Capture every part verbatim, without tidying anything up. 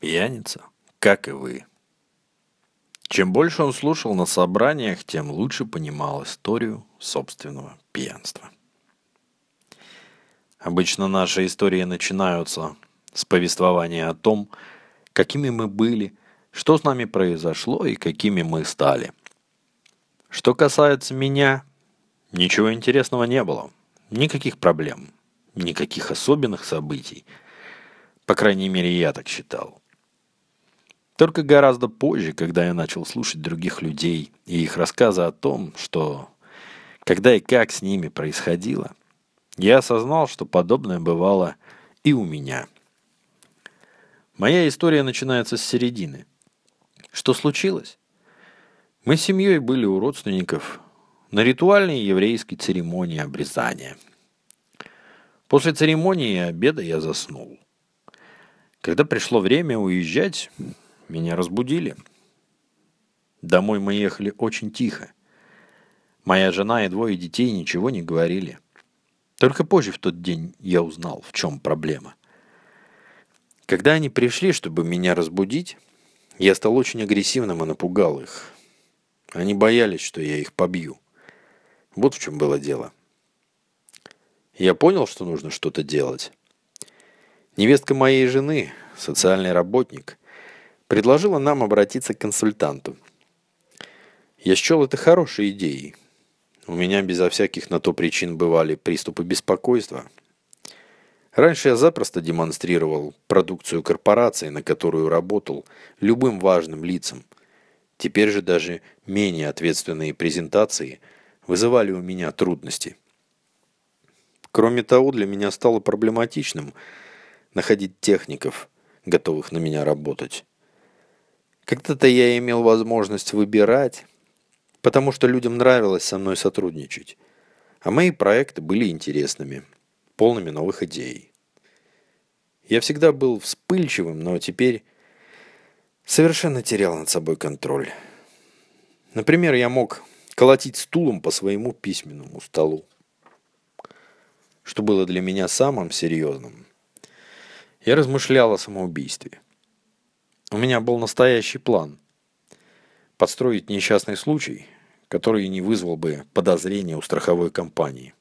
Пьяница, как и вы. Чем больше он слушал на собраниях, тем лучше понимал историю собственного пьянства. Обычно наши истории начинаются с повествования о том, какими мы были, что с нами произошло и какими мы стали. Что касается меня, ничего интересного не было, никаких проблем, никаких особенных событий. По крайней мере, я так считал. Только гораздо позже, когда я начал слушать других людей и их рассказы о том, что, когда и как с ними происходило, я осознал, что подобное бывало и у меня. Моя история начинается с середины. Что случилось? Мы с семьей были у родственников на ритуальной еврейской церемонии обрезания. После церемонии и обеда я заснул. Когда пришло время уезжать, меня разбудили. Домой мы ехали очень тихо. Моя жена и двое детей ничего не говорили. Только позже в тот день я узнал, в чем проблема. Когда они пришли, чтобы меня разбудить, я стал очень агрессивным и напугал их. Они боялись, что я их побью. Вот в чем было дело. Я понял, что нужно что-то делать. Невестка моей жены, социальный работник, предложила нам обратиться к консультанту. Я счел это хорошей идеей. У меня безо всяких на то причин бывали приступы беспокойства. Раньше я запросто демонстрировал продукцию корпорации, на которую работал, любым важным лицам. Теперь же даже менее ответственные презентации вызывали у меня трудности. Кроме того, для меня стало проблематичным находить техников, готовых на меня работать. Когда-то я имел возможность выбирать, потому что людям нравилось со мной сотрудничать, а мои проекты были интересными, полными новых идей. Я всегда был вспыльчивым, но теперь совершенно терял над собой контроль. Например, я мог колотить стулом по своему письменному столу, что было для меня самым серьезным. Я размышлял о самоубийстве. У меня был настоящий план – подстроить несчастный случай, который не вызвал бы подозрения у страховой компании.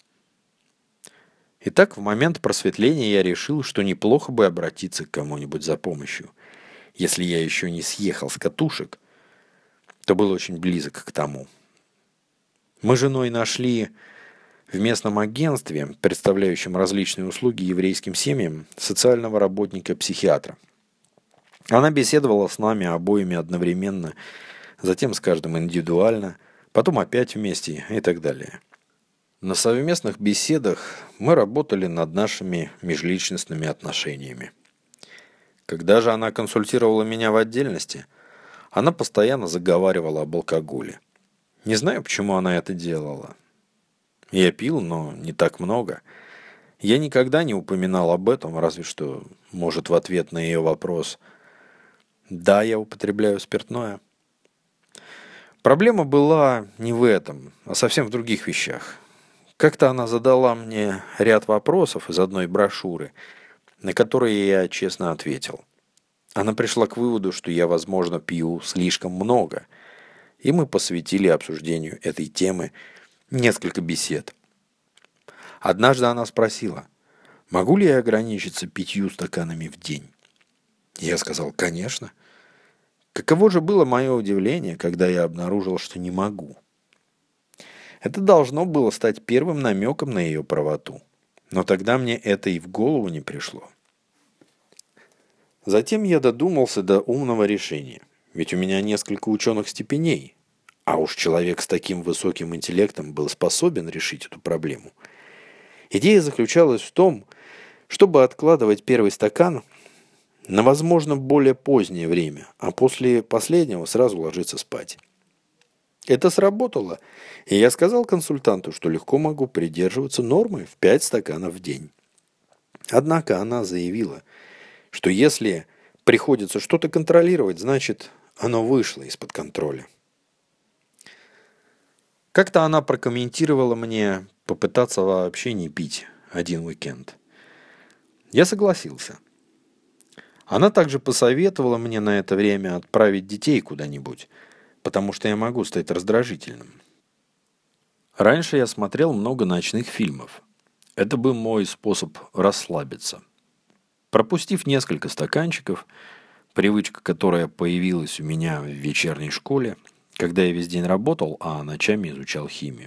Итак, в момент просветления я решил, что неплохо бы обратиться к кому-нибудь за помощью. Если я еще не съехал с катушек, то был очень близок к тому. Мы с женой нашли в местном агентстве, представляющем различные услуги еврейским семьям, социального работника-психиатра. Она беседовала с нами обоими одновременно, затем с каждым индивидуально, потом опять вместе и так далее. На совместных беседах мы работали над нашими межличностными отношениями. Когда же она консультировала меня в отдельности, она постоянно заговаривала об алкоголе. Не знаю, почему она это делала. Я пил, но не так много. Я никогда не упоминал об этом, разве что, может, в ответ на ее вопрос «Да, я употребляю спиртное». Проблема была не в этом, а совсем в других вещах. Как-то она задала мне ряд вопросов из одной брошюры, на которые я честно ответил. Она пришла к выводу, что я, возможно, пью слишком много, и мы посвятили обсуждению этой темы несколько бесед. Однажды она спросила, могу ли я ограничиться пятью стаканами в день? Я сказал, конечно. Каково же было мое удивление, когда я обнаружил, что не могу. Это должно было стать первым намеком на ее правоту. Но тогда мне это и в голову не пришло. Затем я додумался до умного решения. Ведь у меня несколько ученых степеней. А уж человек с таким высоким интеллектом был способен решить эту проблему. Идея заключалась в том, чтобы откладывать первый стакан на, возможно, более позднее время, а после последнего сразу ложиться спать. Это сработало, и я сказал консультанту, что легко могу придерживаться нормы в пять стаканов в день. Однако она заявила, что если приходится что-то контролировать, значит, оно вышло из-под контроля. Как-то она прокомментировала мне попытаться вообще не пить один уикенд. Я согласился. Она также посоветовала мне на это время отправить детей куда-нибудь, потому что я могу стать раздражительным. Раньше я смотрел много ночных фильмов. Это был мой способ расслабиться. Пропустив несколько стаканчиков, привычка, которая появилась у меня в вечерней школе, когда я весь день работал, а ночами изучал химию.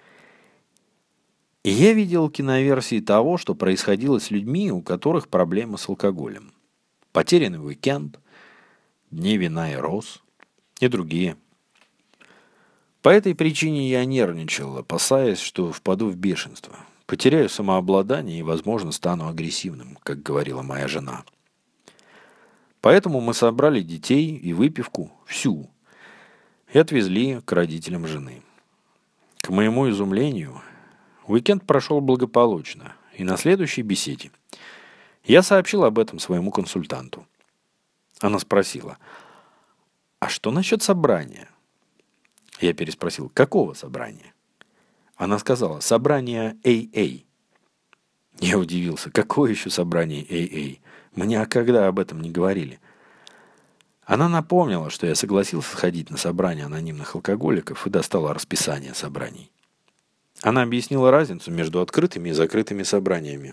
И я видел киноверсии того, что происходило с людьми, у которых проблемы с алкоголем. «Потерянный уикенд», «Дни вина и роз» и другие. По этой причине я нервничал, опасаясь, что впаду в бешенство. Потеряю самообладание и, возможно, стану агрессивным, как говорила моя жена. Поэтому мы собрали детей и выпивку всю и отвезли к родителям жены. К моему изумлению, уикенд прошел благополучно, и на следующей беседе я сообщил об этом своему консультанту. Она спросила: «А что насчет собрания?» Я переспросил: «Какого собрания?» Она сказала: «Собрание эй эй». Я удивился: «Какое еще собрание эй эй? Мы никогда об этом не говорили». Она напомнила, что я согласился сходить на собрание анонимных алкоголиков и достала расписание собраний. Она объяснила разницу между открытыми и закрытыми собраниями.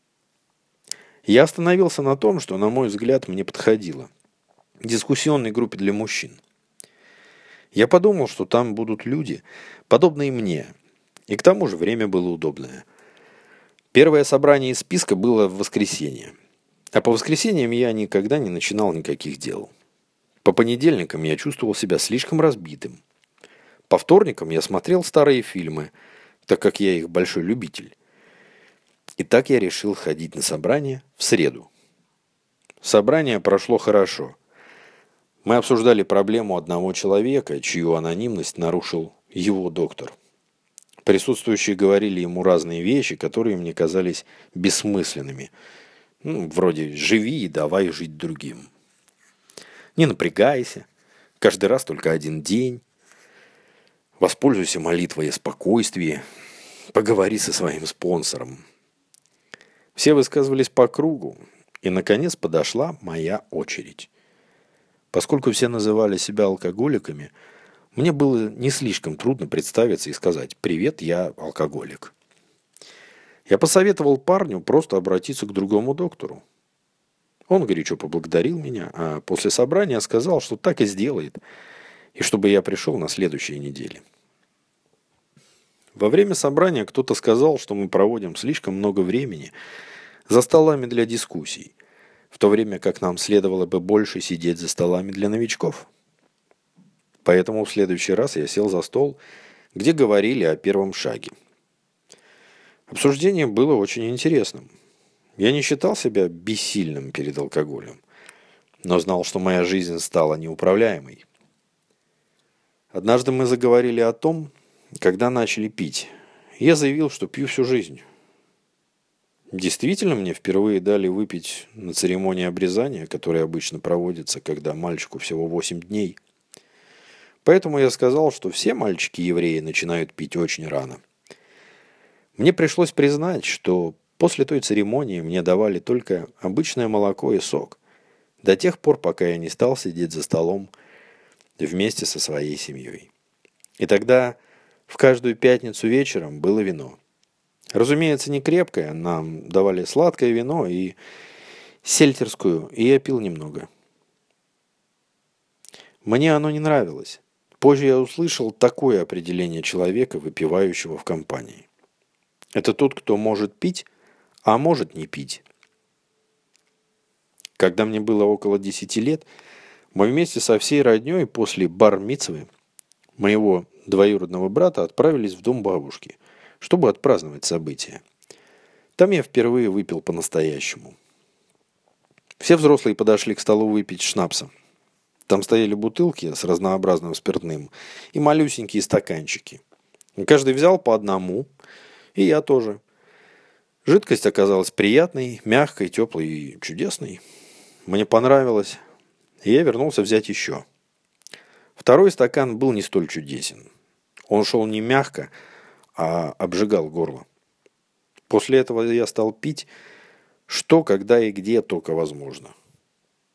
Я остановился на том, что, на мой взгляд, мне подходило. Дискуссионной группе для мужчин. Я подумал, что там будут люди, подобные мне, и к тому же время было удобное. Первое собрание из списка было в воскресенье, а по воскресеньям я никогда не начинал никаких дел. По понедельникам я чувствовал себя слишком разбитым. По вторникам я смотрел старые фильмы, так как я их большой любитель. И так я решил ходить на собрание в среду. Собрание прошло хорошо. Мы обсуждали проблему одного человека, чью анонимность нарушил его доктор. Присутствующие говорили ему разные вещи, которые мне казались бессмысленными. Ну, вроде «живи и давай жить другим». Не напрягайся, каждый раз только один день. Воспользуйся молитвой о спокойствии, поговори со своим спонсором. Все высказывались по кругу, и, наконец, подошла моя очередь. Поскольку все называли себя алкоголиками, мне было не слишком трудно представиться и сказать: «Привет, я алкоголик». Я посоветовал парню просто обратиться к другому доктору. Он горячо поблагодарил меня, а после собрания сказал, что так и сделает, и чтобы я пришел на следующей неделе. Во время собрания кто-то сказал, что мы проводим слишком много времени за столами для дискуссий, в то время как нам следовало бы больше сидеть за столами для новичков. Поэтому в следующий раз я сел за стол, где говорили о первом шаге. Обсуждение было очень интересным. Я не считал себя бессильным перед алкоголем, но знал, что моя жизнь стала неуправляемой. Однажды мы заговорили о том, когда начали пить. Я заявил, что пью всю жизнь. Действительно, мне впервые дали выпить на церемонии обрезания, которая обычно проводится, когда мальчику всего восемь дней. Поэтому я сказал, что все мальчики-евреи начинают пить очень рано. Мне пришлось признать, что после той церемонии мне давали только обычное молоко и сок, до тех пор, пока я не стал сидеть за столом вместе со своей семьей. И тогда в каждую пятницу вечером было вино. Разумеется, не крепкое, нам давали сладкое вино и сельтерскую, и я пил немного. Мне оно не нравилось. Позже я услышал такое определение человека, выпивающего в компании. Это тот, кто может пить, а может не пить. Когда мне было около десяти лет, мы вместе со всей родней после бар-мицвы моего двоюродного брата отправились в дом бабушки, чтобы отпраздновать событие. Там я впервые выпил по-настоящему. Все взрослые подошли к столу выпить шнапса. Там стояли бутылки с разнообразным спиртным и малюсенькие стаканчики. И каждый взял по одному, и я тоже. Жидкость оказалась приятной, мягкой, теплой и чудесной. Мне понравилось, и я вернулся взять еще. Второй стакан был не столь чудесен. Он шел не мягко, а обжигал горло. После этого я стал пить, что, когда и где только возможно.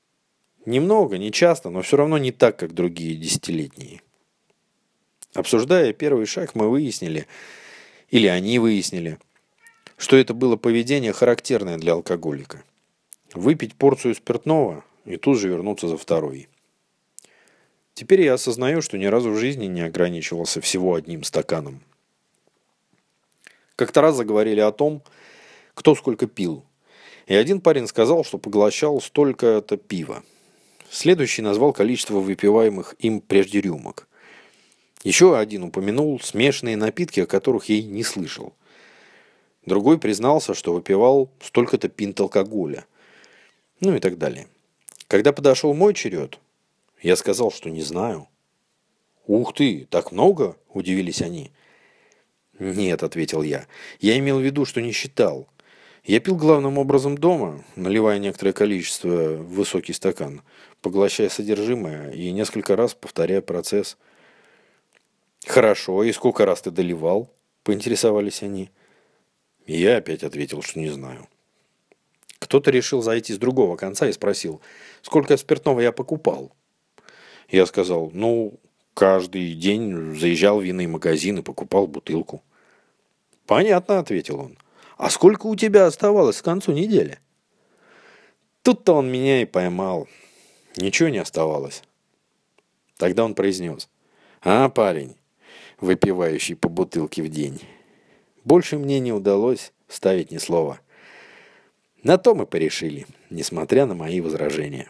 Немного, не часто, но все равно не так, как другие десятилетние. Обсуждая первый шаг, мы выяснили, или они выяснили, что это было поведение, характерное для алкоголика. Выпить порцию спиртного и тут же вернуться за второй. Теперь я осознаю, что ни разу в жизни не ограничивался всего одним стаканом. Как-то раз заговорили о том, кто сколько пил. И один парень сказал, что поглощал столько-то пива. Следующий назвал количество выпиваемых им прежде рюмок. Еще один упомянул смешанные напитки, о которых я и не слышал. Другой признался, что выпивал столько-то пинт алкоголя. Ну и так далее. Когда подошел мой черед, я сказал, что не знаю. «Ух ты, так много?» – удивились они. «Нет», – ответил я. «Я имел в виду, что не считал. Я пил главным образом дома, наливая некоторое количество в высокий стакан, поглощая содержимое и несколько раз повторяя процесс». «Хорошо, и сколько раз ты доливал?» – поинтересовались они. И я опять ответил, что не знаю. Кто-то решил зайти с другого конца и спросил, сколько спиртного я покупал. Я сказал, ну, каждый день заезжал в винный магазин и покупал бутылку. «Понятно», — ответил он. «А сколько у тебя оставалось к концу недели?» Тут-то он меня и поймал. Ничего не оставалось. Тогда он произнес. «А, парень, выпивающий по бутылке в день, больше мне не удалось вставить ни слова». На то мы порешили, несмотря на мои возражения.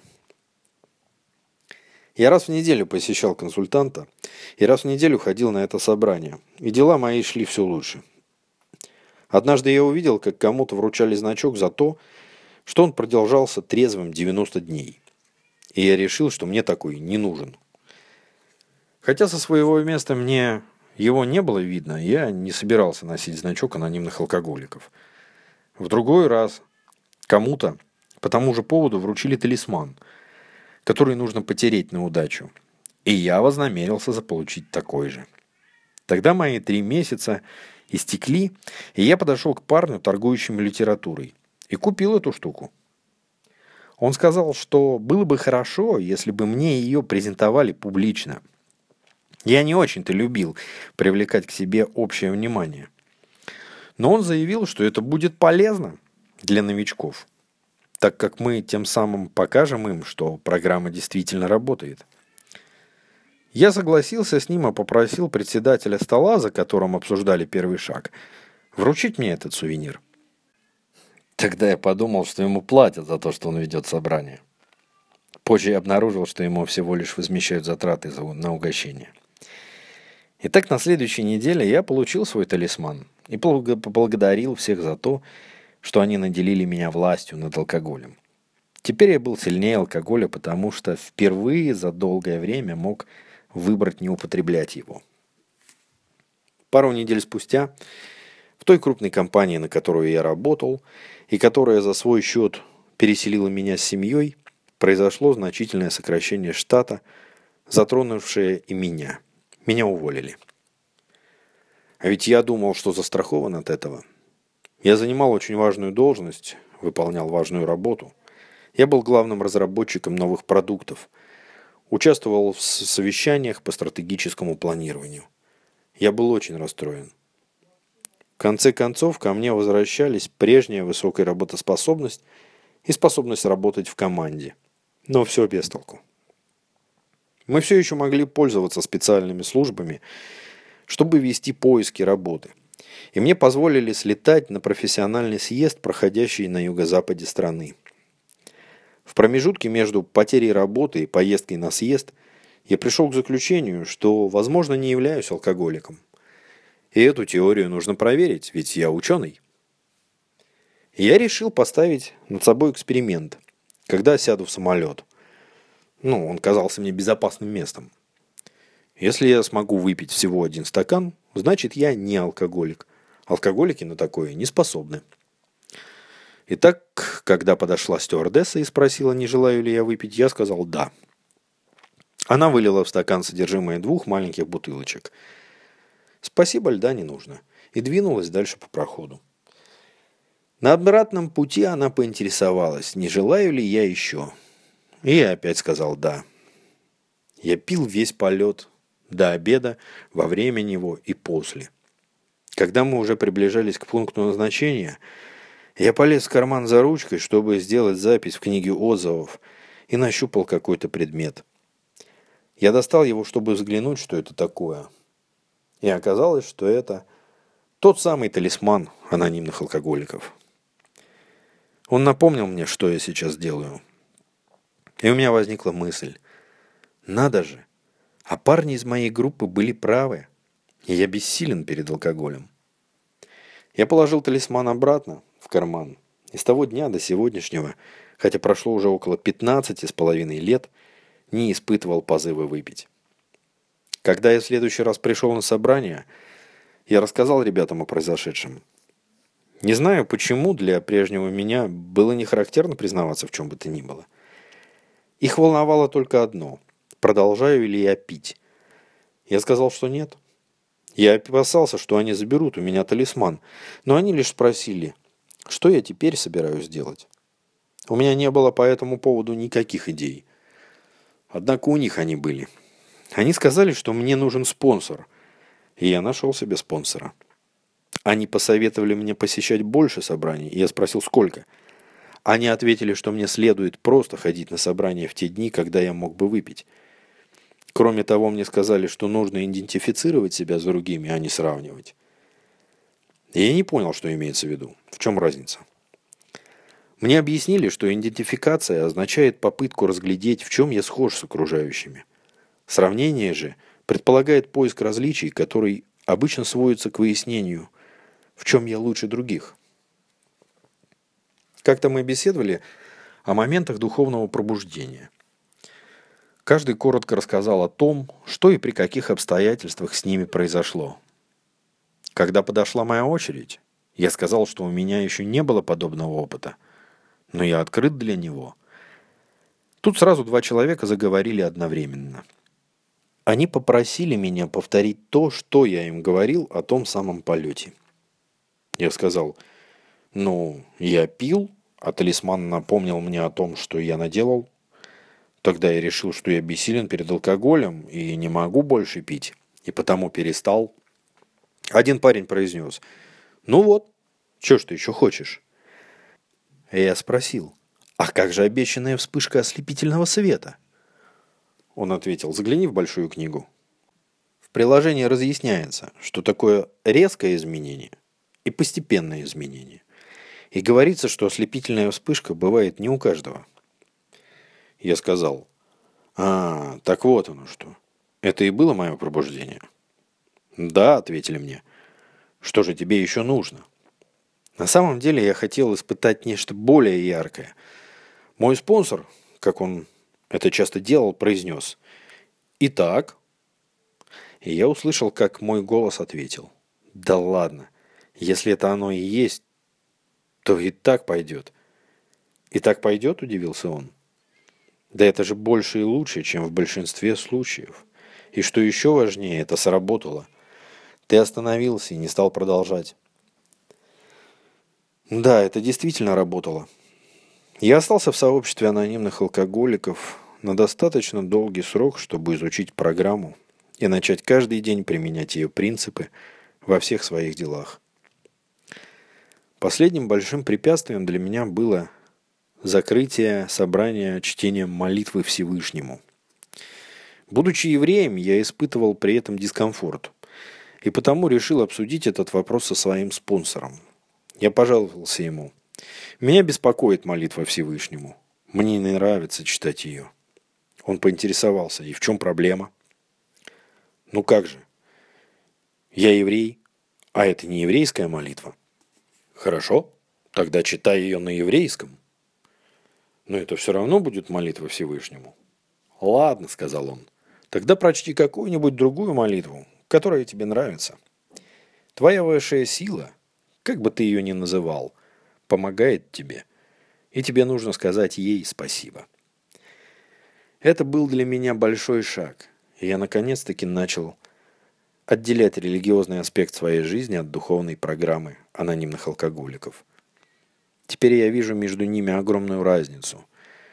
Я раз в неделю посещал консультанта и раз в неделю ходил на это собрание, и дела мои шли все лучше. Однажды я увидел, как кому-то вручали значок за то, что он продержался трезвым девяносто дней. И я решил, что мне такой не нужен. Хотя со своего места мне его не было видно, я не собирался носить значок анонимных алкоголиков. В другой раз кому-то по тому же поводу вручили талисман, который нужно потереть на удачу. И я вознамерился заполучить такой же. Тогда мои три месяца истекли, и я подошел к парню, торгующему литературой, и купил эту штуку. Он сказал, что было бы хорошо, если бы мне ее презентовали публично. Я не очень-то любил привлекать к себе общее внимание. Но он заявил, что это будет полезно для новичков, так как мы тем самым покажем им, что программа действительно работает. Я согласился с ним и попросил председателя стола, за которым обсуждали первый шаг, вручить мне этот сувенир. Тогда я подумал, что ему платят за то, что он ведет собрание. Позже я обнаружил, что ему всего лишь возмещают затраты на угощение. Итак, на следующей неделе я получил свой талисман и поблагодарил всех за то, что они наделили меня властью над алкоголем. Теперь я был сильнее алкоголя, потому что впервые за долгое время мог выбрать не употреблять его. Пару недель спустя в той крупной компании, на которую я работал, и которая за свой счет переселила меня с семьей, произошло значительное сокращение штата, затронувшее и меня. Меня уволили. А ведь я думал, что застрахован от этого. Я занимал очень важную должность, выполнял важную работу. Я был главным разработчиком новых продуктов. Участвовал в совещаниях по стратегическому планированию. Я был очень расстроен. В конце концов, ко мне возвращались прежняя высокая работоспособность и способность работать в команде. Но все без толку. Мы все еще могли пользоваться специальными службами, чтобы вести поиски работы. И мне позволили слетать на профессиональный съезд, проходящий на юго-западе страны. В промежутке между потерей работы и поездкой на съезд я пришел к заключению, что, возможно, не являюсь алкоголиком. И эту теорию нужно проверить, ведь я ученый. И я решил поставить над собой эксперимент, когда сяду в самолет. Ну, он казался мне безопасным местом. Если я смогу выпить всего один стакан, значит, я не алкоголик. Алкоголики на такое не способны. Итак, когда подошла стюардесса и спросила, не желаю ли я выпить, я сказал «да». Она вылила в стакан содержимое двух маленьких бутылочек. Спасибо, льда не нужно. И двинулась дальше по проходу. На обратном пути она поинтересовалась, не желаю ли я еще. И я опять сказал «да». Я пил весь полет, до обеда, во время него и после. Когда мы уже приближались к пункту назначения, я полез в карман за ручкой, чтобы сделать запись в книге отзывов, и нащупал какой-то предмет. Я достал его, чтобы взглянуть, что это такое. И оказалось, что это тот самый талисман анонимных алкоголиков. Он напомнил мне, что я сейчас делаю. И у меня возникла мысль. Надо же, а парни из моей группы были правы, и я бессилен перед алкоголем. Я положил талисман обратно в карман, и с того дня до сегодняшнего, хотя прошло уже около пятнадцати с половиной лет, не испытывал позыва выпить. Когда я в следующий раз пришел на собрание, я рассказал ребятам о произошедшем. Не знаю, почему для прежнего меня было не характерно признаваться в чем бы то ни было. Их волновало только одно – продолжаю ли я пить. Я сказал, что нет. Я опасался, что они заберут у меня талисман, но они лишь спросили, что я теперь собираюсь делать. У меня не было по этому поводу никаких идей. Однако у них они были. Они сказали, что мне нужен спонсор, и я нашел себе спонсора. Они посоветовали мне посещать больше собраний, и я спросил, сколько. Они ответили, что мне следует просто ходить на собрания в те дни, когда я мог бы выпить. Кроме того, мне сказали, что нужно идентифицировать себя с другими, а не сравнивать. И я не понял, что имеется в виду. В чем разница? Мне объяснили, что идентификация означает попытку разглядеть, в чем я схож с окружающими. Сравнение же предполагает поиск различий, который обычно сводится к выяснению, в чем я лучше других. Как-то мы беседовали о моментах духовного пробуждения. Каждый коротко рассказал о том, что и при каких обстоятельствах с ними произошло. Когда подошла моя очередь, я сказал, что у меня еще не было подобного опыта, но я открыт для него. Тут сразу два человека заговорили одновременно. Они попросили меня повторить то, что я им говорил о том самом полете. Я сказал, ну, я пил, а талисман напомнил мне о том, что я наделал. Тогда я решил, что я бессилен перед алкоголем и не могу больше пить, и потому перестал. Один парень произнес, ну вот, что ж ты еще хочешь? И я спросил, а как же обещанная вспышка ослепительного света? Он ответил, загляни в большую книгу. В приложении разъясняется, что такое резкое изменение и постепенное изменение. И говорится, что ослепительная вспышка бывает не у каждого. Я сказал, а, так вот оно что. Это и было мое пробуждение? Да, ответили мне. Что же тебе еще нужно? На самом деле я хотел испытать нечто более яркое. Мой спонсор, как он это часто делал, произнес. Итак? И я услышал, как мой голос ответил. Да ладно, если это оно и есть, то и так пойдет. И так пойдет, удивился он. Да это же больше и лучше, чем в большинстве случаев. И что еще важнее, это сработало. Ты остановился и не стал продолжать. Да, это действительно работало. Я остался в сообществе анонимных алкоголиков на достаточно долгий срок, чтобы изучить программу и начать каждый день применять ее принципы во всех своих делах. Последним большим препятствием для меня было закрытие собрания чтением молитвы Всевышнему. Будучи евреем, я испытывал при этом дискомфорт, и потому решил обсудить этот вопрос со своим спонсором. Я пожаловался ему. Меня беспокоит молитва Всевышнему. Мне не нравится читать ее. Он поинтересовался, и в чем проблема? Ну как же? Я еврей, а это не еврейская молитва. Хорошо, тогда читай ее на еврейском. Но это все равно будет молитва Всевышнему. Ладно, сказал он, тогда прочти какую-нибудь другую молитву, которая тебе нравится. Твоя высшая сила, как бы ты ее ни называл, помогает тебе, и тебе нужно сказать ей спасибо. Это был для меня большой шаг, и я наконец-таки начал отделять религиозный аспект своей жизни от духовной программы анонимных алкоголиков. Теперь я вижу между ними огромную разницу.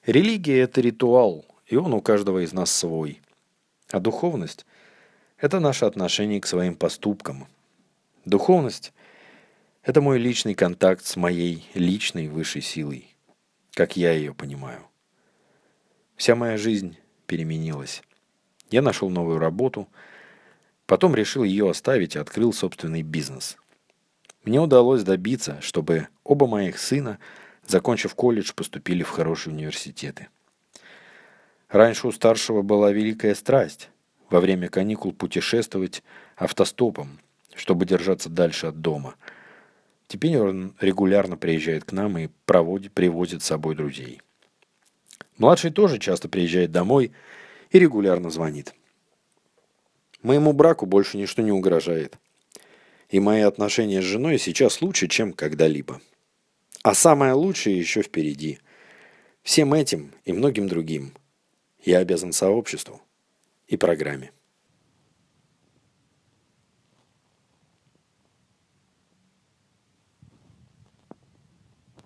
Религия – это ритуал, и он у каждого из нас свой. А духовность – это наше отношение к своим поступкам. Духовность – это мой личный контакт с моей личной высшей силой, как я ее понимаю. Вся моя жизнь переменилась. Я нашел новую работу, потом решил ее оставить и открыл собственный бизнес. Мне удалось добиться, чтобы оба моих сына, закончив колледж, поступили в хорошие университеты. Раньше у старшего была великая страсть во время каникул путешествовать автостопом, чтобы держаться дальше от дома. Теперь он регулярно приезжает к нам и проводит, привозит с собой друзей. Младший тоже часто приезжает домой и регулярно звонит. Моему браку больше ничто не угрожает. И мои отношения с женой сейчас лучше, чем когда-либо. А самое лучшее еще впереди. Всем этим и многим другим я обязан сообществу и программе.